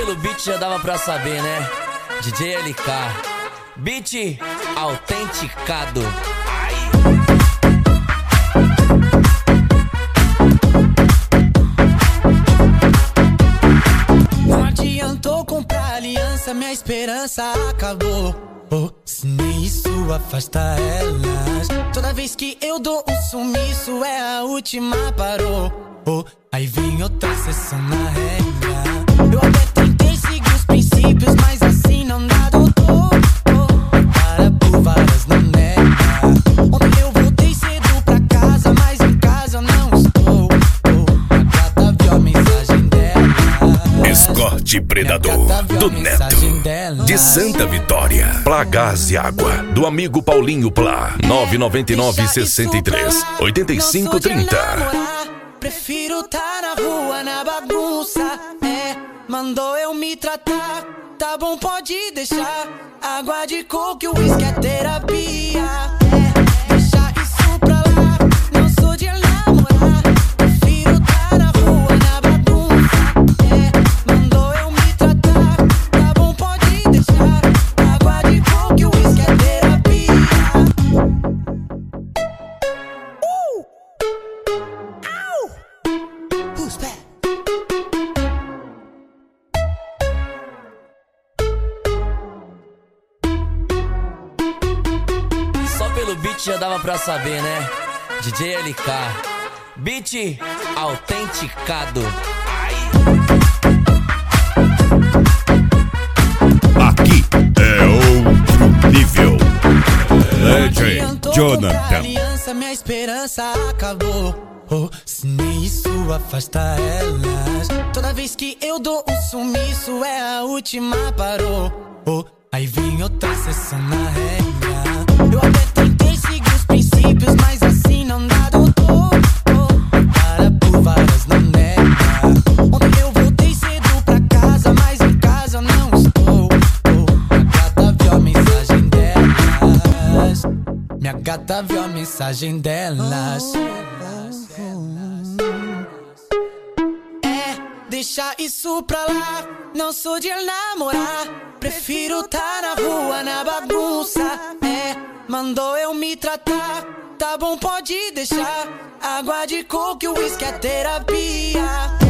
pelo beat já dava pra saber, né? DJ LK, beat autenticado. Não adiantou comprar aliança, minha esperança acabou. Oh, se nem isso afasta elas. Toda vez que eu dou um sumiço é a última, parou. Oh, aí vem outra sessão na regra. Eu até tentei seguir os princípios, mas assim não dá, doutor. Para por várias não nega. Ontem eu voltei cedo pra casa, mas em casa eu não estou. A gata viu a mensagem dela. Escorte Predador, do Neto, de Santa Vitória. Plá Gás e Água, do amigo Paulinho Plá. 999 63 85 30. Prefiro tá na rua, na bagunça. Mandou eu me tratar. Tá bom, pode deixar. Água de coco e o uísque é terapia. Deixa isso pra lá. Não sou de namorar. Prefiro tá na rua, na bagunça. Mandou eu me tratar. Tá bom, pode deixar. Água de coco e o uísque é terapia. Who's back? Só pelo beat já dava pra saber, né? DJ LK, beat autenticado. Aqui é outro nível. DJ Jonathan. Aliança, minha esperança acabou. Oh, se nem isso afasta elas. Toda vez que eu dou um sumiço é a última, parou. Oh, aí vem outra sessão na regra. Eu até tentei seguir os princípios, mas assim não dá, doutor. Para por várias não nega. Ontem eu voltei cedo pra casa, mas em casa eu não estou. A gata viu a mensagem delas. Minha gata viu a mensagem delas. Deixa isso pra lá, não sou de namorar. Prefiro tá na rua, na bagunça. Mandou eu me tratar. Tá bom, pode deixar. Água de coco e o uísque é terapia.